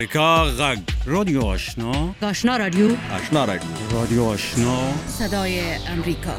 امریکا غږ رادیو آشنا آشنا رادیو رادیو آشنا صدای امریکا.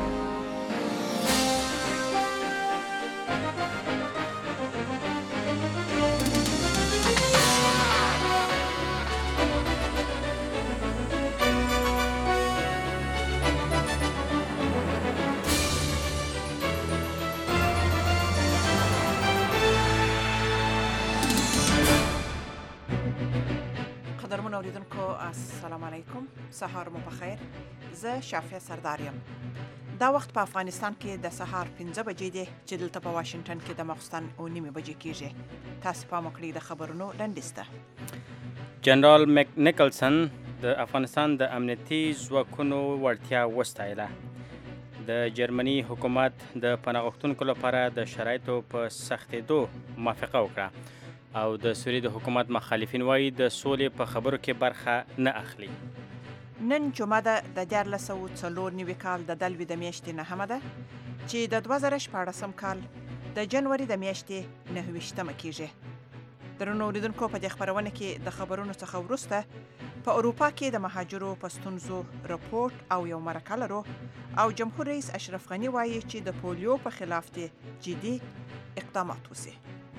قدرمن اوریدونکو السلام علیکم، سهار مو بخیر. زه شافیه سرداریم. دا وخت په افغانستان کې د سهار 5 بجې دی چې دلته په واشنگټن کې د ماخستن 9 بجې کېږي. تاسو په مکړی د خبرونو لنډیسته. جنرال میک نیکلسن د افغانستان د امنیتي ځواکونو وړتیا وستایله. د جرمني حکومت د پناه غوښتونکو لپاره د شرایطو په سختېدو موافقه وکړه او د سوریې د حکومت مخالفین وایي د سولې په خبرو کې برخه نه اخلي. نن جمعه ده د 1494 کال د دلوي د میاشتې 9 ده چې د 2014 کال د جنوري د میاشتې 29 کېږي. درنو اوریدونکو په دې خبرونه کې د خبرونو څخه وروسته په اروپا کې د مهاجرو په ستونزو رپورټ او یو مرکه لرو او جمهور رئیس اشرف غني وایي چې د پولیو په خلاف دې جدي اقدامات وشي.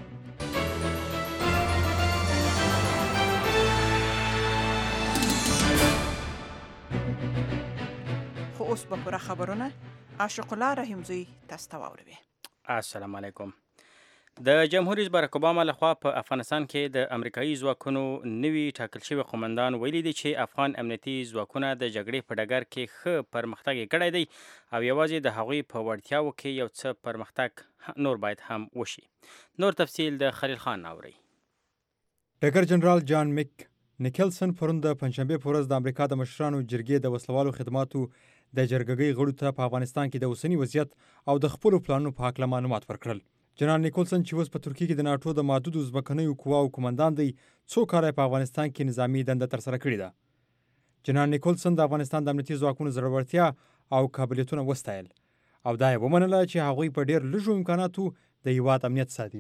خو اوس به پوره خبرونه عاشق الله رحیمزی تاسو ته واوروي. السلام علیکم. د جمهور رئیس باراک اوباما لخوا په افغانستان کې د امریکایي ځواکونو نوي ټاکل شوي قومندان ویلي دي چې افغان امنیتي ځواکونه د جګړې په ډګر کې ښه پرمختګ یې کړی دی او یوازې د هغوی په وړتیاو کې یو څه پرمختګ نور باید هم وشي. نور تفصیل د خلیل خان اوري. ډګر جنرال جان میک نیکلسن پرون د پنجشنبې په ورځ د امریکا د مشرانو جرګې د وسلوالو خدماتو د جرګګۍ غړو ته په افغانستان کې د اوسني وضعیت او د خپلو پلانونو په هکله معلومات ورکړل. جنرال نیکلسن چې اوس په ترکیه کې د ناټو د محدودو ځمکنیو قواو قومندان دی، څو کاله په افغانستان کې نظامي دنده ترسره کړې ده. جنرال نیکلسن د افغانستان د امنیتي ځواکونو زړورتیا او قابلیتونه وستایل او دا یې ومنله چې هغوی په ډېر لږو امکاناتو د هیواد امنیت ساتي.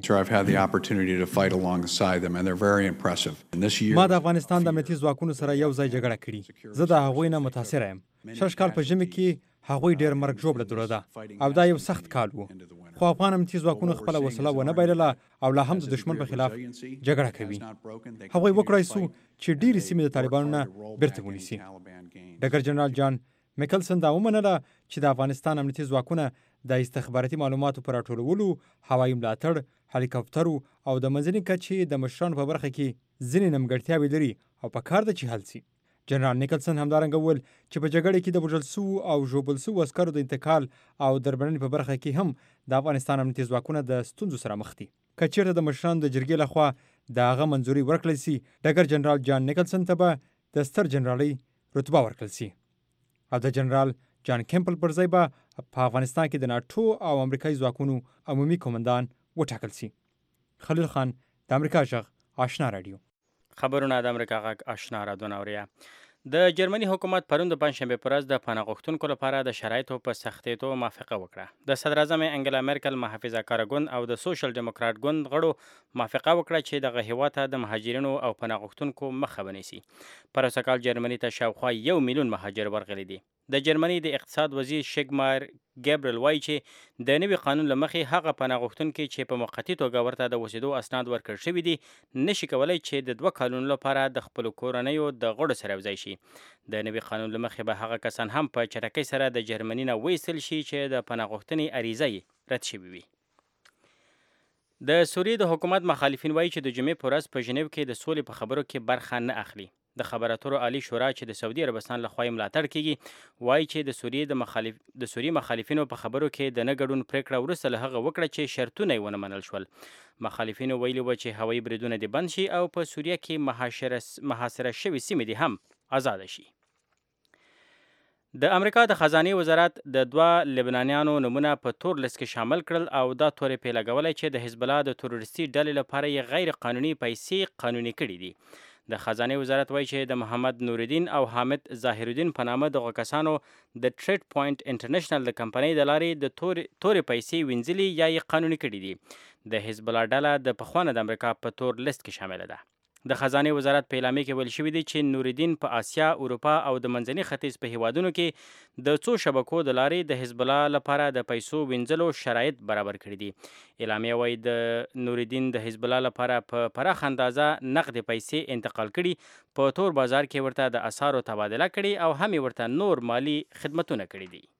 ما د افغانستان د امنیتي ځواکونو سره یو ځای جګړه کړې. زه د هغوی نه متاثره یم. 6 کال په ژمي کې هغوی ډېر مرګ ژوبله درلوده او دا یو سخت کال و. خو افغان امنیتي ځواکونو خپله وسله ونه بایلله او لا هم د دشمن په خلاف جګړه کوي. هغوی وکړای سو چې ډېرې سیمې د طالبانو نه بیرته ونیسي. ډګر جنرال جان میکلسن دا ومنله چې د افغانستان امنیتي ځواکونه د استخباراتي معلوماتو پر راټولولو، هوایي ملاتړ، هلیکاپټرو او د منځنۍ کچې د مشرانو په برخه کې ځینې نیمګړتیاوې لري او په کار ده چې حل سي. جنرال نیکلسن همدارنګه وویل چې په جګړه کې د وژل سوو او ژوبل سوو عسکرو د انتقال او دربړنې په برخه کې هم د افغانستان امنیتي ځواکونه د ستونزو سره مخ دي. که چیرته د مشرانو د جرګې لخوا د هغه منظوري ورکړل سي، ډګر جنرال جان نیکلسن ته به د ستر جنرالۍ رتبه ورکړل سي او د جنرال جان کیمپل پر ځای به په افغانستان کې د ناټو او امریکایي ځواکونو عمومي قومندان وټاکل سي. خلیل خان، د امریکا غږ آشنا رادیو. خبرونه د امریکا غږ آشنا رادیو اوري. د جرمني حکومت پرون د پنجشنبې په ورځ د پناه غوښتونکو لپاره د شرایطو په سختېدو موافقه وکړه. د صدر اعظم انګلا میرکل محافظه کاره ګوند او د سوشل ډیموکرات ګوند غړو موافقه وکړه چې دغه هیواد ته د مهاجرینو او پناه غوښتونکو مخه ونیسي. پر اوسه کال جرمني ته شاوخوا 1 میلیون مهاجر ورغلي دي. د جرمني د اقتصاد وزیر شګمار ګابریل وایي چې د نوي قانون له مخې هغه پناه غوښتونکي چې په موقتي توګه ورته د اوسېدو اسناد ورکړل شوي دي نشي کولی چې د 2 کالونو لپاره د خپلو کورنیو د غړو سره یوځای شي. د نوي قانون له مخې به هغه کسان هم په چټکۍ سره د جرمني نه وایستل شي چې د پناه غوښتنې عریضه یې رد شوې وي. د سوریې د حکومت مخالفین وایي چې د جمعې په ورځ په ژنیو کې د سولې په خبرو کې برخه نه اخلي. د خبرو اترو عالی شورا چې د سعودي عربستان لخوا ملاتړ کیږي وایي چې د سوریې مخالفینو په خبرو کې د نه ګډون پریکړه وروسته له هغه وکړه چې شرطونه یې ونه منل شول. مخالفینو ویلي و چې هوایي بریدونه دې بند شي او په سوریه کې محاصره شوي سیمې دې هم آزاد شي. د امریکا د خزانه وزارت د 2 لبنانیانو نمونه په تور لیست کې شامل کړل او دا تورې پې لګولای چې د حزب الله د تروریستي ډلې لپاره یې غیر قانوني پیسې قانوني کړي دي. د خزانه وزارت وایي چې د محمد نورالدین او حامد ظاهرالدین په نامه دغه کسانو د ټریډ پوینټ انټرنیشنل د کمپنۍ د لارې د تورې پیسې وینځلي یا یې قانوني کړي دي. د حزب الله ډله د پخوانه د امریکا په تور لیست کې شامل ده. د خزانې وزارت په اعلامیه کې ویل شوي دي چې نوردین په آسیا، اروپا او د منځني ختیځ په هیوادونو کې د څو شبکو د لارې د حزب الله لپاره د پیسو وینځلو شرایط برابر کړي دي. اعلامیه وایي د نوردین د حزب الله لپاره په پراخ اندازه نقد پیسې انتقال کړي، په تور بازار کې ورته د اسعارو تبادله کړي او هم ورته نور مالی خدمتونه کړي دي.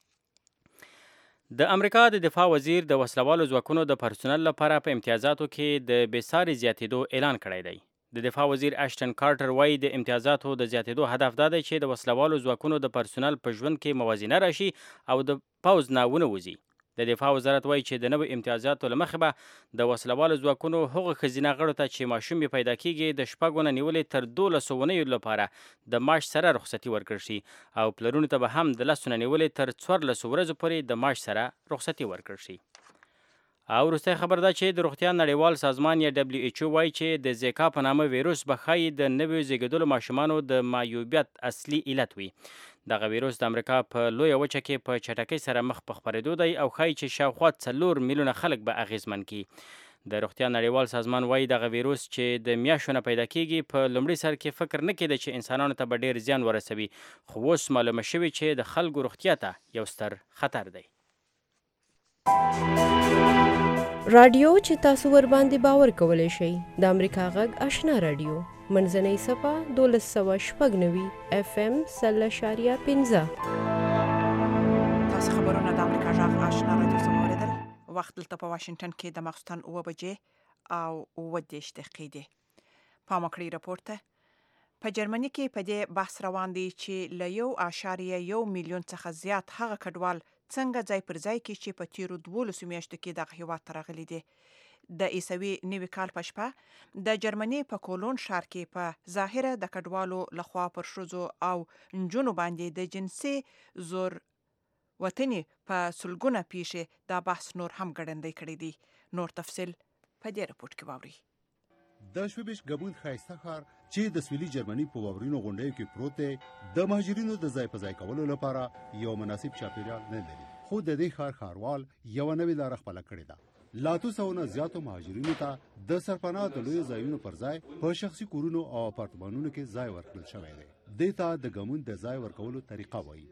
د امریکا د دفاع وزیر د وسلوالو ځواکونو د پرسونل لپاره په امتیازاتو کې د بېساري زیاتېدو اعلان کړی دی. د دفاع وزیر اشټن کارټر وایي د امتیازاتو د زیاتېدو هدف دا دی چې د وسلوالو ځواکونو د پرسونل په ژوند کې موازنه راشي او د پوځ نه ونه وځي. د دفاع وزارت وایي چې د نوو امتیازاتو له مخې به د وسلوالو ځواکونو هغو ښځینه غړو ته چې ماشوم یې پیدا کېږي د شپږو نه نیولې تر 12 اونیو لپاره د معاش سره رخصتي ورکړل شي او پلرونو ته به هم د 10 نه نیولې تر 14 ورځو پورې د معاش سره رخصتي ورکړل شي. او وروستی خبر دا چې د روغتیا نړیوال سازمان یا WHO وایي چې د زیکا په نامه ویروس به ښایي د نویو زیږېدلو ماشومانو د معیوبیت اصلي علت وي. دغه ویروس د امریکا په لویه وچه کې په چټکۍ سره مخ په خپرېدو دی او ښایي چې شاوخوا 4 میلیونه خلک به اغېزمن کړي. د روغتیا نړیوال سازمان وایي دغه ویروس چې د میاشتو نه پیدا کېږي په لومړي سر کې فکر نه کېده چې انسانانو ته به ډېر زیان ورسوي، خو اوس معلومه شوي چې د خلکو روغتیا ته یو ستر خطر دی. رادیو چې تاسو ور باندې باور کولی شئ د امریکا غږ آشنا رادیو منځنۍ صفحه 1296 FM 0.15. تاسو خبرونه د امریکا غږ آشنا رادیو څخه اوریدل. وخت دلته په واشنگټن کې د ماخوستن 9 بجې او 9 دقیقې دي. پام وکړئ راپور ته. په جرمني کې په دې بحث روان دی چې له 1.1 میلیون څخه زیات هغه کډوال څنګه ځای پر ځای کې چې په تیرو 12 میاشتو کې دغه هیواد ته راغلي دي. د عیسوي نوي کال په شپه د جرمني په کولون ښار کې په ظاهره د کډوالو لخوا پر ښځو او نجونو باندې د جنسي زور وطني په سلګونه پیښې دا بحث نور هم ګړندی کړی دی. نور تفصیل په دې رپورټ کې واورئ. د شوبیش ګبون خایسته ښار چې د سویلي جرمني په واورینو غونډیو کې پروت دی د مهاجرینو د ځای په ځای کولو لپاره یو مناسب چاپیریال نه لري، خو د دې ښاروال یو نوې لاره خپله کړې ده. لا 200 زیاتو مهاجرینو ته د سرپناه د لویو ځایونو پر ځای په شخصي کورونو او اپارتمانونو کې ځای ورکړل شوی دی. دې ته د ګمون د ځای ورکولو طریقه وایي.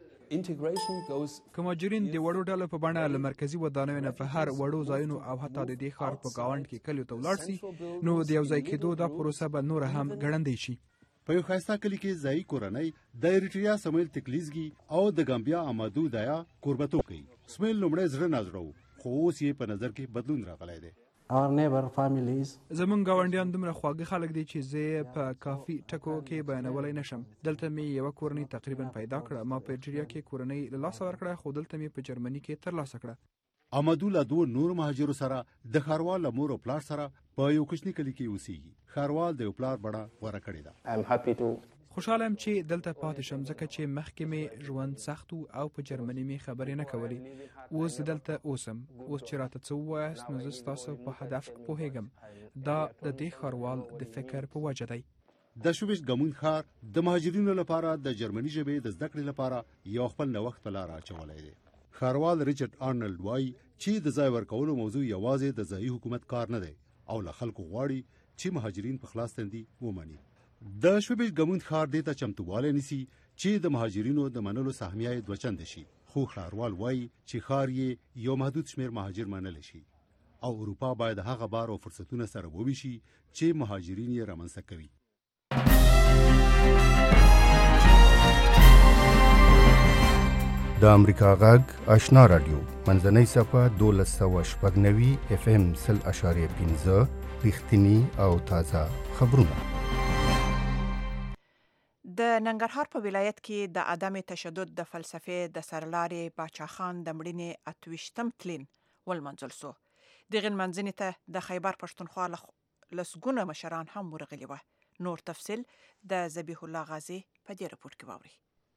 که مهاجرین د وړو ډلو په بڼه له مرکزي ودانیو نه په هر وړو ځایونو او حتی د دې ښار په ګاونډ کې کلیو ته ولاړ سي نو د یو ځای کېدو دا پروسه به نور هم ګړندۍ شي. په یو ښایسته کلي کې ځایي کورنۍ د اریټریا سمیل تکلیزګي او د ګامبیا امادو دایا کوربتو کوي. سمیل لومړی زړه نازړه و خو اوس یې په نظر کې بدلون راغلی دی. زمونږ ګاونډیان دومره خواږه خلک دي چې زه په کافي ټکو کې بیانولی نشم. دلته مې یوه کورنۍ تقریبا پیدا کړه. ما په ایټریا کې کورنۍ له لاسه ورکړه خو دلته مې په جرمني کې ترلاسه کړه. امادو له 2 نور مهاجرو سره د ښاروال له مور او پلار سره په یو کوچني کلي کې اوسېږي. ښاروال د یو پلار بڼه غوره کړې ده. خوشحاله یم چې دلته پاتې شم ځکه چې مخکې مې ژوند سخت او په جرمني مې خبرې نه کولې. اوس دلته اوسم. اوس چې راته څه ووایاست نو زه ستاسو په هدف پوهیږم. دا د دې ښاروال د فکر په وجه دی. د شوبیش ګمون ښار د مهاجرینو لپاره د جرمني ژبې د زده کړې لپاره یو خپل نوښت په لاره اچولی دی. ښاروال ریچارډ آرنلډ وایي چې د ځای ورکولو موضوع یوازې د ځایي حکومت کار نه دی او له خلکو غواړي چې مهاجرین په خلاص تندي ومني. د شوبیش ګمون ښار دې ته چمتووالی نیسي چې د مهاجرینو د منلو سهمیه یې 2 چنده شي، خو ښاروال وایي چې ښار یې یو محدود شمیر مهاجر منلی شي او اروپا باید هغه بار او فرصتونه سره وویشي چې مهاجرین یې رامنځته کوي. د امریکا غږ آشنا رادیو منځنۍ صفحه 1296 FM 0.15 رښتینی او تازه خبرونه. د ننګرهار په ولایت کې د عدم تشدد د فلسفې د سرلارې باچا خان د مړینې 28م تلین ولمنځل سو. دغه منځنې ته د خیبر پښتونخوا لسګونه مشران هم ورغلي وو. نور تفصیل د ذبیح الله غازی په دې رپورټ کې واورئ.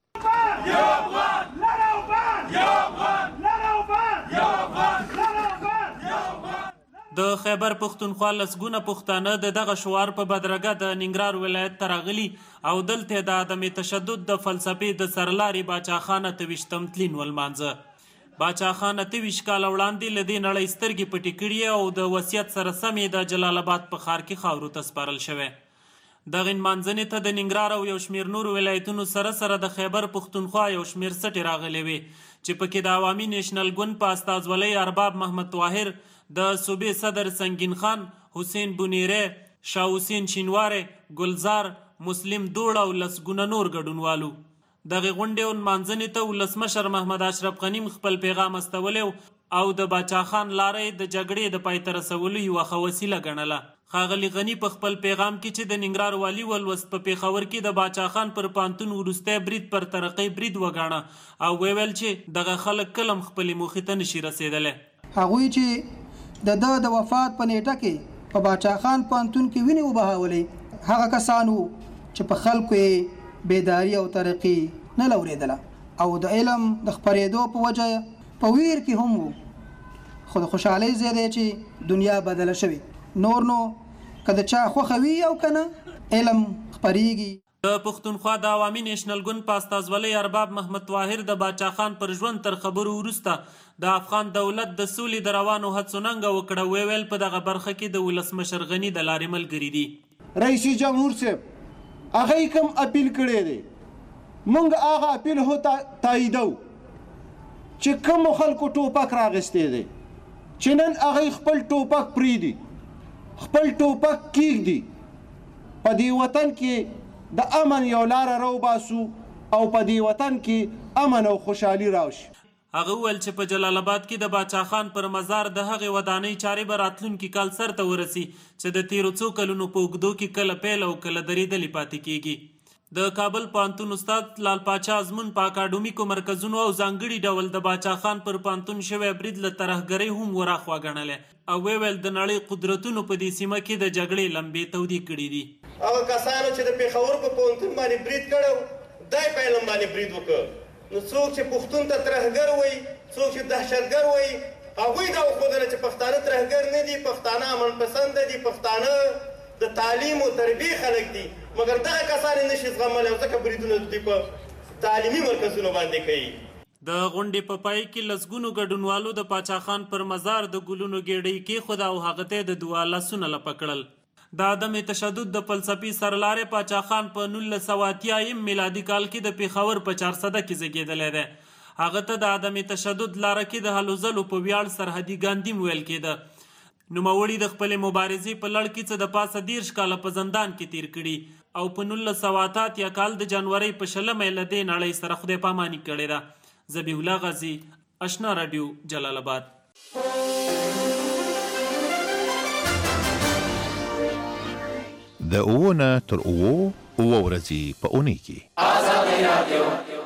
د خیبر پښتونخوا لسګونه پښتانه د دغه شعار په بدرګه د ننګرهار ولایت ته راغلي او دلته د عدم تشدد د فلسفې د سرلارې باچا خان 28م تلین ولمانځه. باچا خان 28 کاله وړاندې له دې نړۍ سترګې پټې کړې او د وصیت سره سمې د جلال آباد په ښار کې خاورو ته سپارل شوی. دغه نمانځنې ته د ننګرهار او یو شمېر نورو ولایتونو سره د خیبر پښتونخوا یو شمېر سټې راغلې وې چې پکې د عوامي نیشنل ګوند په استازولۍ ارباب محمد طاهر، د صوبې صدر سنگین خان، حسین بونیره، شاه حسین شینواره، ګلزار، مسلم دوړ او لسګونه نور ګډونوالو. دغه غونډې او نمانځنې ته ولسمشر محمد اشرف غني خپل پیغام استولی او د باچا خان لارې د جګړې د پای ته رسولو یوه ښه وسیله ګڼله. ښاغلي غني په خپل پیغام کې چې د ننګرهار والي ولوست په پېښور کې د باچا خان پر پانتون وروستی برید پر ترقۍ برید وګاڼه او ویل چې دغه خلک کله هم خپلې موخې ته نشي رسېدلی. هغوی چې د ده د وفات په نیټه کې په باچا خان پانتون کې وینې وبهولې هغه کسان وو چې په خلکو یې بیداری او ترقی نه لورېدله او د علم د خپرېدو په وجه په ویر کې هم وو. خو د خوشحالۍ ځای دی چې دنیا بدله شوې. نور نو که د چا خوښه وي او که نه علم خپرېږي. د پښتونخوا د عوامي نیشنل ګوند په استازولۍ ارباب محمد طاهر د باچا خان پر ژوند تر خبرو وروسته د افغان دولت د سولې د روانو هڅو ننګه وکړه. ویل په دغه برخه کې د ولسمشر غني د لارې ملګري دي. رئیس جمهور صاحب هغه کوم اپیل کړی دی، مونږ هغه اپیل هو تاییدو چې کوم خلکو ټوپک راغستی دی چې نن هغه خپل ټوپک پریږدي، خپل ټوپک کیږدي، په دې وطن کې د امن یو لاره راوباسو او په دې وطن کې امن او خوشحالي راشي. هغه وویل چې په جلال آباد کې د باچا خان پر مزار د هغې ودانۍ چارې به راتلونکي کال سرته ورسي چې د تیرو څو کلونو په اوږدو کې کله پیل او کله درېدلې پاتې کیږي. د کابل پوهنتون استاد لال پاچا ازمون په اکاډمیکو مرکزونو او ځانګړي ډول د باچا خان پر پوهنتون شوی برید له ترهګرۍ هم وراخوا ګڼلی او ویل د نړۍ قدرتونو په دې سیمه کې د جګړې لمبې تودې کړي دي. هغه کسانو چې د پېښور په پوهنتون باندې برید کړی دای په علم باندې برید وکړ. نو څوک چې پښتون ته ترهګر وایي، څوک چې دهشتګر وایي، هغوی دا وښودله چې پښتانه ترهګر نه دي، پښتانه امن پسنده دي، پښتانه د تعلیم او تربیې خلک دي. مګر دغه کسان یې نشي زغملی او ځکه بریدونه دوی په تعلیمي مرکزونو باندې کوي. د غونډې په پای کې لسګونو ګډونوالو د پاچا خان پر مزار د ګلونو ګېډۍ کېښوده او هغه ته د دعا لاسونه لپه کړل. د عدم تشدد د فلسفي سرلارې پاچا خان په 1980 میلادي کال کې د پېښور په 400 کې زیږېدلی دی. هغه ته د عدم تشدد لاره کې د هلو ځلو په ویاړ سرحدي ګاندي ویل کېده. نوموړي د خپلې مبارزې په لړ کې څه د پاسه 30 کاله په زندان کې تیر کړي او په 1988 کال د جنورۍ په 20 له دې نړۍ سره خدای پاماني کړې ده. ذبیح الله غازي، اشنا رادیو، جلال آباد. د اوونه تر اوه ورځې په اونۍ کې آزادۍ رادیو.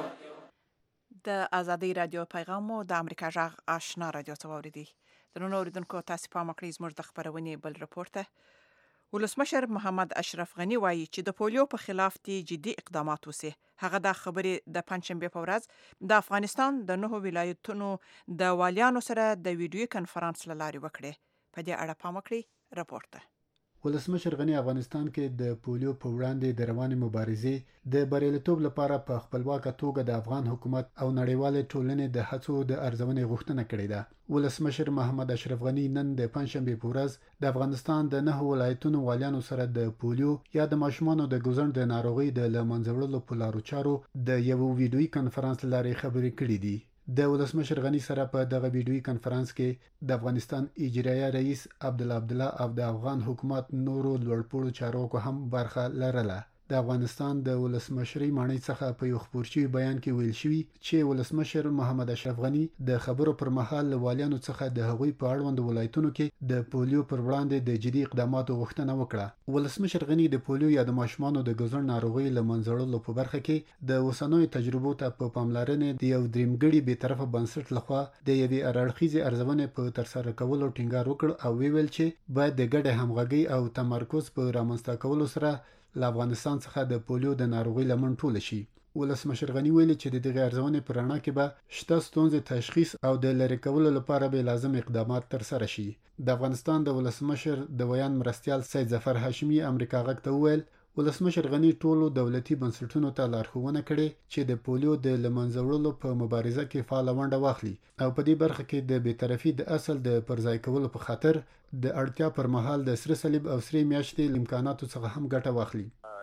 د آزادۍ رادیو پیغام مو د امریکا غږ آشنا رادیو څخه واوریدي. درنو اوریدونکو تاسو پام وکړئ زموږ د خپرونې بل رپورټ ته. ولسمشر محمد اشرف غني وایي چې د پولیو په خلاف دې جدي اقدامات وسي. هغه دا خبرې د پنځشنبه په ورځ د افغانستان د 9 ولایتونو د والیانو سره د ویډیو کنفرانس له لارې وکړي. په دې اړه پام وکړئ رپورټ ته. ولسمشر غني افغانستان کې د پولیو په وړاندې د روانې مبارزې د بریالیتوب لپاره په خپلواکه توګه د افغان حکومت او نړیوالې ټولنې د هڅو د ارزونې غوښتنه کړې ده. ولسمشر محمد اشرف غني نن د پنځشنبه په ورځ د افغانستان د 9 ولایتونو والیانو سره د پولیو یا د ماشومانو د ګوزن د ناروغۍ د له منځه وړلو په لارو چارو د یو ویډیویي کنفرانس لارې خبرې کړې دي. د ولسمشر غني سره په دغه ویډیویي کنفرانس کې د افغانستان اجرایه رئیس عبدالله او د افغان حکومت نورو لوړپوړو چارواکو هم برخه لرله. د افغانستان د ولسمشرۍ ماڼۍ څخه په یو خپور شوي بیان کې ویل شوي چې ولسمشر محمد اشرف غني د خبرو پر مهال له والیانو څخه د هغوی په اړوند ولایتونو کې د پولیو پر وړاندې د جدي اقداماتو غوښتنه وکړه. ولسمشر غني د پولیو یا د ماشومانو د ګوزن ناروغۍ له منځه وړلو په برخه کې د اوسنیو تجربو ته په پاملرنې د یو دریمګړي بېطرفه بنسټ لخوا د یوې هرړخیزې ارزونې په ترسره کولو ټینګار وکړ او ویل چې باید د ګډې همغږۍ او تمرکز په رامنځته کولو سره له افغانستان څخه د پولیو د ناروغۍ لمن ټوله شي. ولسمشر غني ویلي چې د دغه ارزونې په رڼا کې به شته ستونزې تشخیص او د لرې کولو لپاره به لازم اقدامات ترسره شي. د افغانستان د ولسمشر د ویان مرستیال سید ظفر هاشمي امریکا غږ ته وویل ولسمشر غني ټولو دولتي بنسټونو ته لارښوونه کړې چې د پولیو د له منځه وړلو په مبارزه کې فعاله ونډه واخلي او په دې برخه کې د بېطرفي د اصل د پرځای کولو په خاطر د اړتیا پر مهال د سره صلیب او سرې میاشتې امکاناتو څخه هم ګټه واخلي.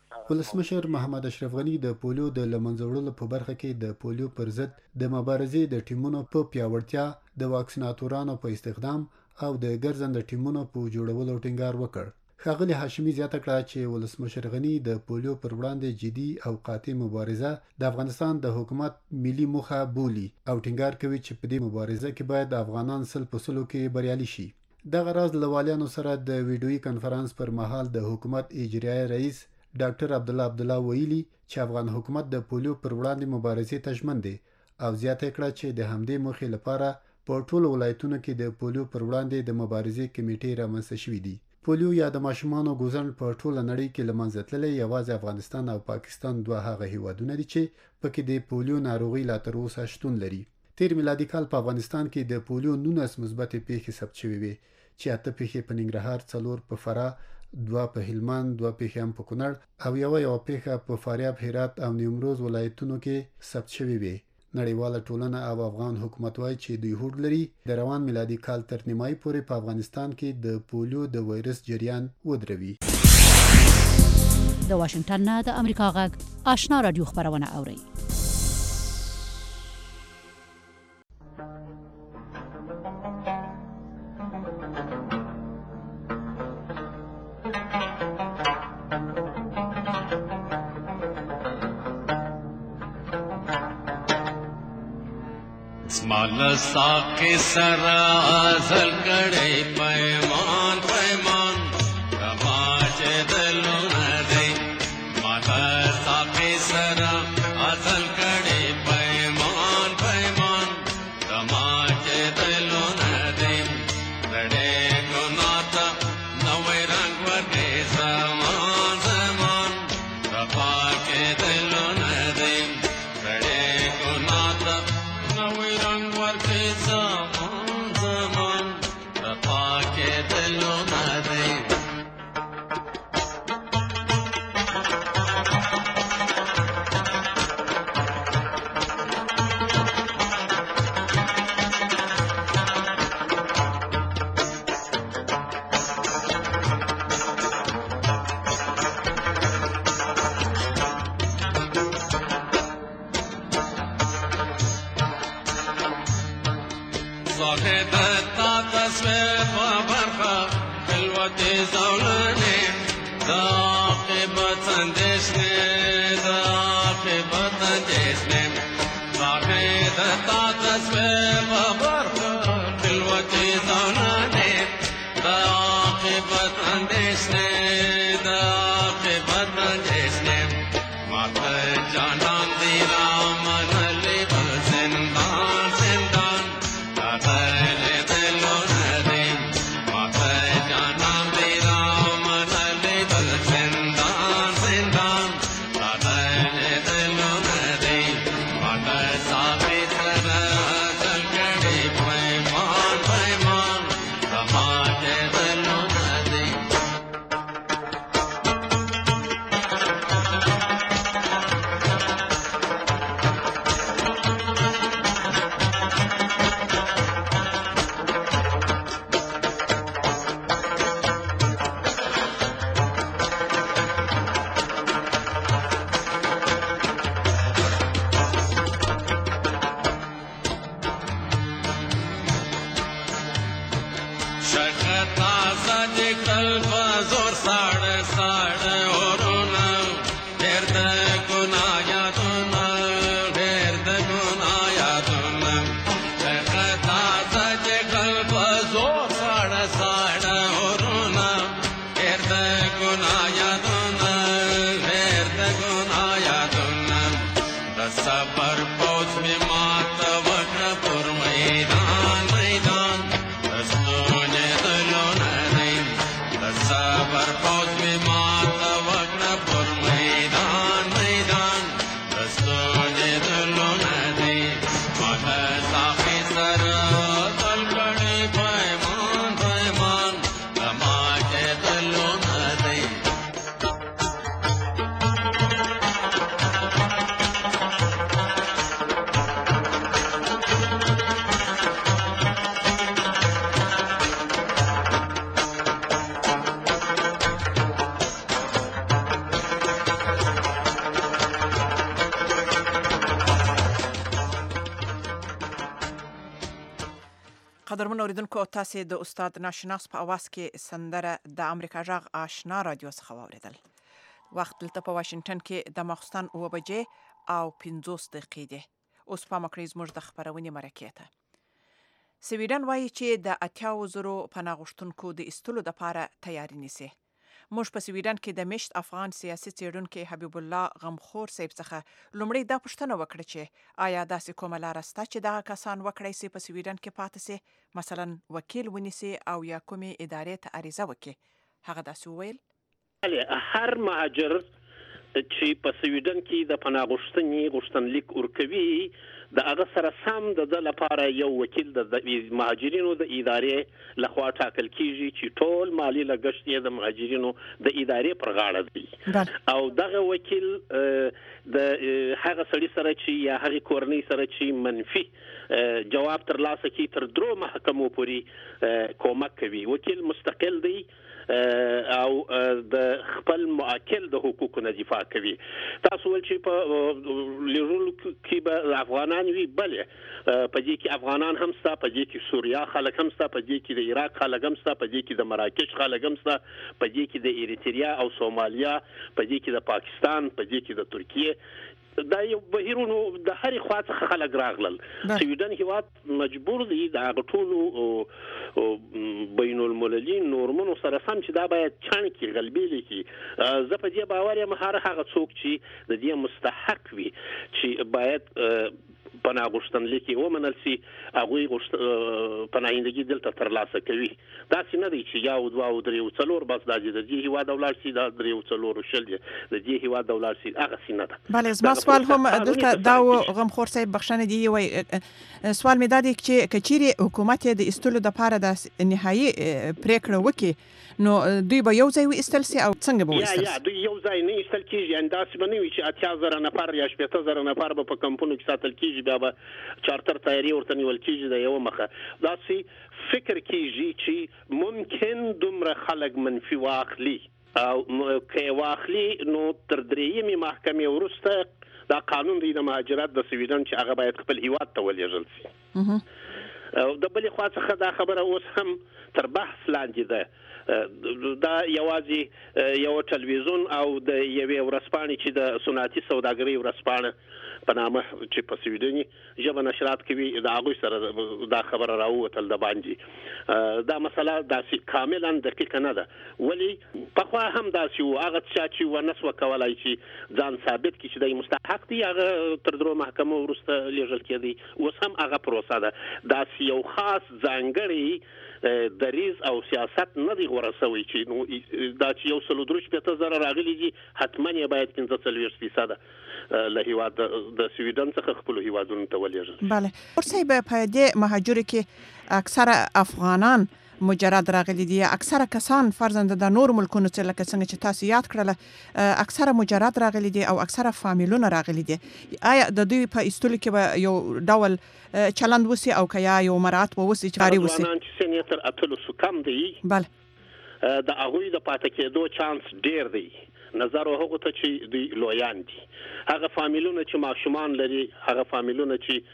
ولسمشر محمد اشرف غنی د پولیو د لمنځه وړلو په برخه کې د پولیو پر ضد د مبارزې د ټیمونو په پیاوړتیا، د واکسیناتورانو په استخدام او د ګرځنده ټیمونو په جوړولو ټینګار وکړ. ښاغلي هاشمي زیاته کړه چې ولسمشر غنی د پولیو پر وړاندې جدي او قاطع مبارزه د افغانستان د حکومت ملي موخه بولي او ټینګار کوي چې په دې مبارزه کې باید افغانان 100% کې بریالي شي. دغه راز له والیانو سره د ویډیويي کنفرانس پر مهال د حکومت اجرایي رئیس ډاکټر عبدالله ویلي چې افغان حکومت د پولیو پر وړاندې مبارزې ته ژمن دی او زیاته کړه چې د همدې موخې لپاره په ټولو ولایتونو کې د پولیو پر وړاندې د مبارزې کمیټې رامنځته شوې دي. پولیو یا د ماشومانو ګوزن په ټوله نړۍ کې له منځه تللی یوازې افغانستان او پاکستان دوه هغه هیوادونه دي چې پکې د پولیو ناروغي لا تر اوسه شتون لري. تیر میلادي کال په افغانستان کې د پولیو 19 مثبتې پیښې ثبت شوې وې چې 8 پیښې په ننګرهار، 4 په فراه، 2 په هلمند، 2 پیښې هم په کونړ او یو پیښه په فاریاب، هرات او نیمروز ولایتونو کې ثبت شوې وې. نړیواله ټولنه او افغان حکومت وايي چې دوی هوډ لري د روان میلادي کال تر نیمایي پورې په افغانستان کې د پولیو د وایرس جریان ودروي. د واشنگټن نه د امریکا غږ آشنا رادیو خبرونه اوري. مالسا کے سرا ازل کڑے پیمان پیمان رواج دلوں دے مالسا کے سرا ازل کڑے پیمان پیمان رواج دلوں دے لڑے گناتا نوے رنگ ورگے زمان زمان رواج دلوں دے لڑے گناتا نوے رنگ ورگے زمان زمان رفا کے دلوں دے دتا تصویر برخا خلوت زولنے داقبت اندیش نے داقبت اندیش نے دتا تصویر برخا خلوت زولنے داقبت اندیش نے داقبت اندیش نے ماتا جانان دی رامن علی زندان زندان دلوں دے ماتا جانان دی رام قدرمن اوریدونکو تاسو د استاد ناشناس په اواز کې سندره د امریکا جغ آشنا رادیو څخه واوریدل. وخت دلته په واشنگټن کې د ماخستن 9 بجې او 50 دقیقې دي. اوس په مکرز موږ د خبرونې مرکې ته. سویډن وایي چې د 80,000 پناه غوښتونکو د ایستلو لپاره تیاری نیسي. موږ په سویډن کې د مشت افغان سیاسي څېړونکي حبیب الله غمخور صاحب څخه لومړی دا پوښتنه وکړه چې آیا داسې کومه لاره شته چې دغه کسان وکړی سي په سویډن کې پاتې سي، مثلا وکیل ونیسي او یا کومې ادارې ته عریضه وکړي؟ هغه داسې وویل هر مهاجر چې په سویډن کې د پناه غوښتنې غوښتنلیک ورکوي د هغه سره سم د لپاره یو وکیل د مهاجرینو د ادارې لخوا ټاکل کیږي چې ټول مالی لګښت یې د مهاجرینو د ادارې پر غاړه دی او دغه وکیل د هغه سړي سره چې یا هغه کورنۍ سره چې منفي جواب ترلاسه کی تر 3 محکمو پورې کومک کوي. وکیل مستقل دی او د خپل موکل د حقوقو نه دفاع کوي. تاسو ول چې په لیرول کې به افغانان وي، بلې په دې کې افغانان هم ستا، په دې کې سوریا خلک هم ستا، په دې کې د عراق خلک هم ستا، په دې کې د مراکش خلک هم ستا، په دې کې د ایریتریا او سومالیا، په دې کې د پاکستان، په دې کې د ترکیه. دا یو بهیرونو د هرې خوا څخه خلک راغلل. سویډن هیواد مجبور دی د هغه ټولو بین المللي نورمونو سره سم چې دا باید چاڼ کې غلبېلې کړي. زه په دې باور یم هغه څوک چې د دې مستحق وي چې باید پناه غوښتنلیک ومنل سي، هغوی پناهندګي دلته ترلاسه کوي. داسې نه دی چې یو 2 او 3 او 4 بس د دې هیواد ولاړ سي، د 3 او 4 شل دی د دې هیواد ولاړ سي، هغه څه نه ده. بله زما سوال هم دلته دا غمخور صاحب بخښنه دی وای سوال مې دا دی چې کچيري حکومت د ایستلو لپاره د نهایي پریکړه وکړي نو دوی به یو ځای وایستل سي او څنګه به وایستل سي؟ دوی یو ځای نه ایستل کیږي، انداسې به نه وي چې 80,000 نفر یا 70,000 نفر به په کمپونو کې ساتل کیږي، بیا به چارتر تیاری ورته نیول کیږي د یو مخه. داسې فکر کیږي چې ممکن دومره خلک منفي واخلي او که واخلي نو تر 3 محکمې وروسته دا قانون دی د مهاجرت د سویډن چې هغه باید خپل هیواد ته ولېږل سي. د بلې خوا څخه دا خبره اوس هم تر بحث لاندې ده. دا یوازې یو ټلویزیون او د یوې ورځپاڼې چې د صنعتي سوداګرۍ ورځپاڼه په نامه چې په سویډني ژبه نشرات کوي د هغوی سره دا خبره راووتل د باندې. دا مسله داسې کاملا دقیقه نه ده، ولی پخوا هم داسې و هغه چا چې ونه سوه کولی چې ځان ثابت کړي چې دی مستحق دی هغه تر 3 محکمو وروسته لیږل کېدی. اوس هم هغه پروسه ده. داسې یو خاص ځانګړی دریز او سیاست نه دی غوره شوی چې نو دا چې یو 103,000 راغلي دي حتما یې باید 45% له هیواد د سویډن څخه خپل هیوادونو ته ولېږل. بله ورسې به په دې مهاجرو کې اکثره افغانان مجرد راغلي دي، اکثره کسان فرزند د نور ملکونو څخه لکه څنګه چې تاسو یاد کړل اکثره مجرد راغلي دي او اکثره فامیلونه راغلي دي. آیا د دوی په ایستلو کې به یو ډول چلند وسی او که یا یو مراعات به وسی چې کاری وسی؟ ځوانان چې سن تر 80 کم دي، بله د هغوی د پاتې کېدو چانس ډیر دی نظر هغه ته چې دوی لویان دي. هغه فامیلونه چې ماشومان لري، هغه فامیلونه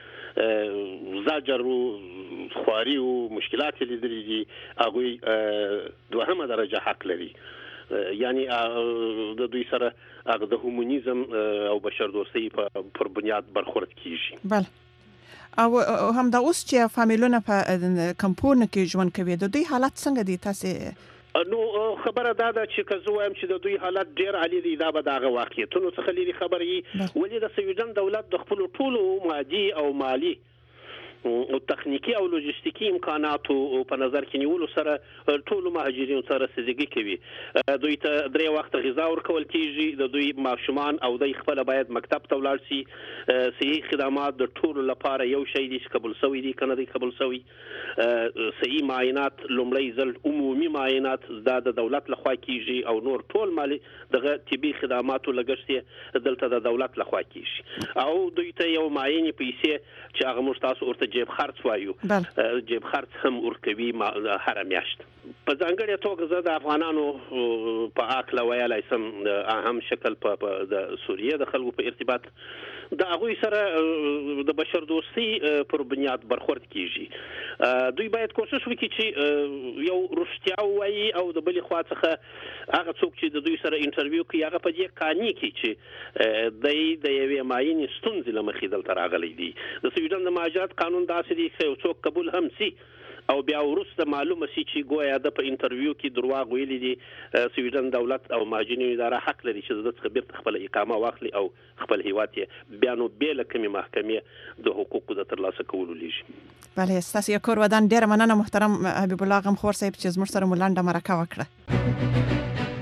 چې زاجر او خواري او مشکلات لیدلي دي، هغه دوهمه درجه حق لري. یعنی د دوی سره هغه د هومونیزم او بشردوستۍ پر بنیاد برخورد کیږي. بله او هم دا اوس چې فامیلونه په کمپونو کې ژوند کوي د دوی حالت څنګه دي؟ تاسو نو خبره دا ده چې که زه وایم چې د دوی حالت ډېر عالي دی دا به د هغه واقعیتونو څخه لرې خبره وي. ولې د سویډن دولت د خپلو ټولو مادي او مالي او تخنیکی او لوجستیکی امکاناتو په نظر کې نیولو سره ټولو مهاجرینو سره سزګي کوي. دوی ته 3 وخت غذا ورکول کیږي، د دوی ماشومان او د خپل باید مکتب ته ولاړ شي. صحي خدمات د ټولو لپاره یو شی دي چې قبول شوی دي کنه دی قبول شوی. صحي معاینات لومړی ځل عمومي معاینات د دولت لخوا کیږي او نور ټول مالی دغه طبي خدماتو لګښت دلته د دولت لخوا کیږي. او دوی ته یو معاینه پیسې چې هغه مشتاس ورته جیب خرڅ وایو جیب خرڅ هم ورکوي هر میاشت. په ځانګړې توګه زه د افغانانو په اکله ویلای سم اهم شکل په د سوریې د خلکو په ارتباط د هغوی سره د بشر دوستي پر بنیاد برخورد کیږي. دوی باید کوشش وکړي چې یو رښتیا ووایي او د بلې خوا څخه هغه څوک چې د دوی سره انټرویو کوي هغه په دې قانع کړي چې دی د یوې معینې ستونزې له مخې دلته راغلی دی. د سویډن د مهاجرت قانون داسې دی چې یو څوک قبول هم سي او بیا وروسته معلومه سي چې ګویا د په انټرویو کې درواغ ویلي دي، سویډن دولت او مهاجرینو اداره حق لري چې د څخه بیرته خپل اقامه واخلي او خپل هیواد یې بیا نو بې له کومې محکمې د حقوقو د ترلاسه کولو لیږي. بله ستاسو یو کور ودان ډېره مننه محترم حبیب الله غمخور صاحب چې زموږ سره مو لنډه مرکه وکړه.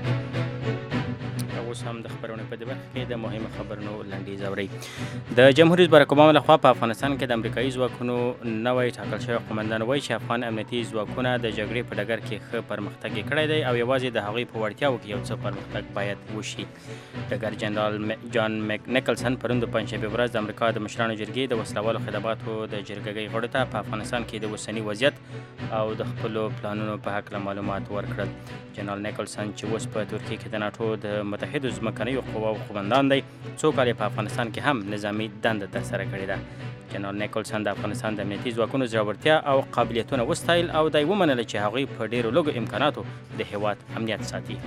هم د خبرونو په دې برخه کې د مهمو خبرونو لنډیز اورئ. د جمهور رئیس بارک اوباما لخوا په افغانستان کې د امریکایي ځواکونو نوی ټاکل شوی قومندان وایي چې افغان امنیتي ځواکونه د جګړې په ډګر کې ښه پرمختګ یې کړی دی او یوازې د هغوی په وړتیاوو کې یو څه پرمختګ باید وشي. ډګر جنرال جان میک نیکلسن پرون د پنجشنبې ورځ د امریکا د مشرانو جرګې د وسلوالو خدماتو د جرګګۍ غړو ته په افغانستان کې د اوسني وضعیت او د خپلو پلانونو په هکله معلومات ورکړل. جنرال نیکلسن چې اوس په ترکیه کې د ناټو د متحدو ځمکنیو قواو قومندان دی، څو کال په افغانستان کې هم نظامي دنده ترسره کړې ده. جنرال نیکلسن د افغانستان د امنیتي ځواکونو زړورتیا او قابلیتونه وستایل او دی ومنله چې هغوی په ډېرو لږو امکاناتو د هیواد امنیت ساتي.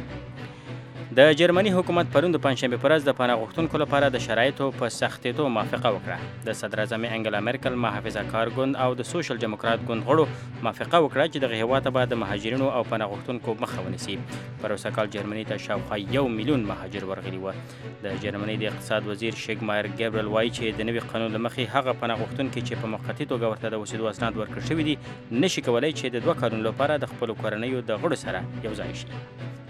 د جرمني حکومت پرون د پنجشنبې په ورځ د پناه غوښتونکو لپاره د شرایطو په سختېدو موافقه وکړه. د صدراعظم انګلا مرکل، محافظه کار ګوند او د سوشل ډیموکرات ګوند غړو موافقه وکړه چې دغه هیواد به د مهاجرینو او پناه غوښتونکو مخه ونیسي. پروسه کال جرمني ته شاوخوا 1 میلیون مهاجر ورغلي وو. د جرمني د اقتصاد وزیر شیګمایر ګیبرل وایي چې د نوي قانون له مخې هغه پناه غوښتونکي چې په موقتي توګه ورته د اوسېدو اسناد ورکړل شوي دي نشي کولی چې د 2 کالونو لپاره د خپلو کورنیو د غړو سره یو ځای شي.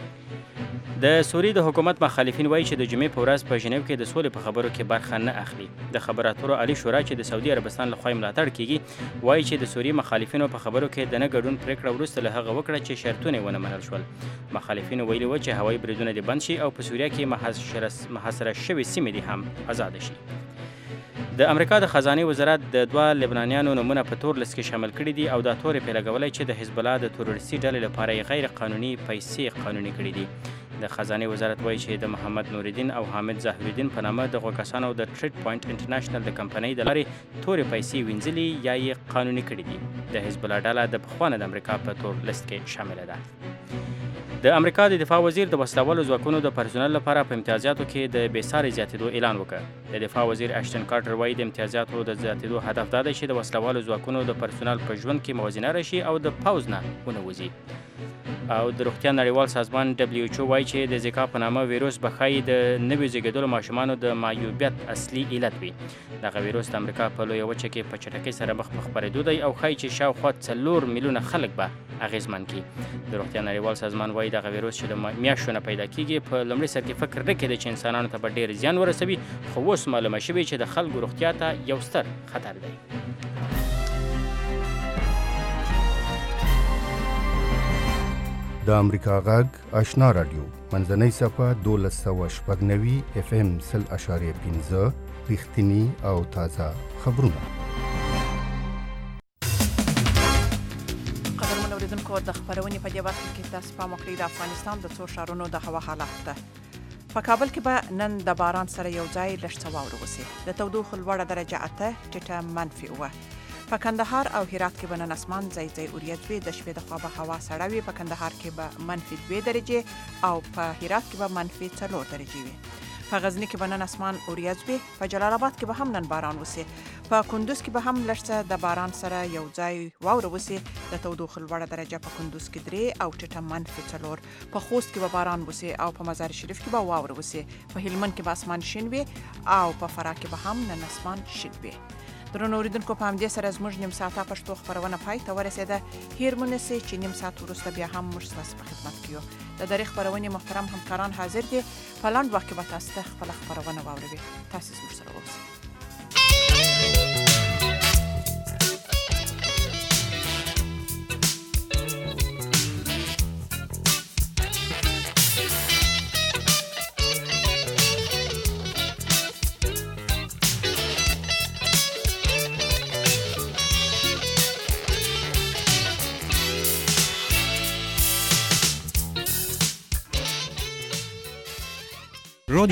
د سوریې د حکومت مخالفین وایي چې د جمعې په ورځ په ژنیو کې د سولې په خبرو کې برخه نه اخلي. د خبرو اترو عالي شورا چې د سعودي عربستان لخوا ملاتړ کیږي وایي چې د سوریې مخالفینو په خبرو کې د نه ګډون پریکړه وروسته له هغه وکړه چې شرطونه ونه منل شول. مخالفینو ویلي وو چې هوایي بریدونه دې بند شي او په سوریه کې محاصره شوې سیمې دې هم آزاد شي. د امریکا د خزانه وزارت د 2 لبنانیانو نمونه په تور لیست کې شامل کړي دي او دا تورې پرې لګولای چې د حزب الله د تروریستي ډلې لپاره غیر قانوني پیسې قانوني کړي دي. د خزانه وزارت وایي چې د محمد نوردین او حامد ظاهرالدین په نامه د کسانو د ټریډ پوینټ انټرنیشنل د کمپنۍ د لارې تورې پیسې وینځلي یا یې قانوني کړي دي. د حزب الله ډله د پخوانه د امریکا په تور لیست کې شامل ده. د امریکا د دفاع وزیر د وسلوالو ځواکونو د پرسونل لپاره په امتیازاتو کې د بېساري زیاتېدو اعلان وکړ. د دفاع وزیر اشتن کارټر وایي د امتیازاتو د زیاتېدو هدف دا دی چې د وسلوالو ځواکونو د پرسونل په ژوند کې موازنه راشي او د پوځ نه ونه وځي. او د روغتیا نړیوال سازمان WHO وایي چې د زیکا په نامه ویروس به ښایي د نوي زیږېدلو ماشومانو د معیوبیت اصلي علت وي. دغه ویروس د امریکا په لویه وچه کې په چټکۍ سره مخ په خپرېدو دی او ښایي چې شاوخوا 4 میلیونه خلک به اغېزمن کړي. د روغتیا نړیوال سازمان وایي دغه ویروس چې د میاشتو نه پیدا کیږي په لومړي سر کې فکر نه کېده چې انسانانو ته به ډېر زیان ورسوي، خو اوس معلومه شوې چې د خلکو روغتیا ته یو ستر خطر دی. د امریکا غږ آشنا رادیو منځنۍ صفحه 1290 FM 0.5 رښتینی او تازه خبرونه. قدرمن اوریدونکو د خبرونې په دې برخه کې تاسو پام وکړئ د افغانستان د 2 ښارونو د هوا حالات ته. په کابل کې به نن د باران سره یو ځای لږ څه واوره وسي. د تودوخې لوړه درجه 8 ټیټه منفي 9. په کندهار او هرات کې به نن اسمان ځای ځای اوریځ وي. د شپې د خوا به هوا سړه وي. په کندهار کې به منفي 2 درجې او په هرات کې به منفي 4 درجې وي. په غزني کې به نن اسمان اوریځ وي. په جلال آباد کې به هم نن باران وسي. په کندوز کې به هم لږ څه د باران سره یو ځای واوره وسي. د تودوخې لوړه درجه په کندوز کې 3 او ټیټه منفي 4. په خوست کې به باران وسي او په مزار شریف کې به واوره وسي. په هلمند کې به اسمان شین وي او په فراه کې به هم نن اسمان شین وي. درنو اوریدونکو په همدې سره زموږ نیم ساعته پښتو خبرونه پای ته ورسېده. هیر مو نسئ چې نیم ساعت وروسته بیا هم موږ ستاسو په خدمت کې یو. د درې خبرونې محترم همکاران حاضر دي. په لنډ وخت کې به تاسو ته خپله خبرونه واوروي. تاسو زموږ سره اوسئ.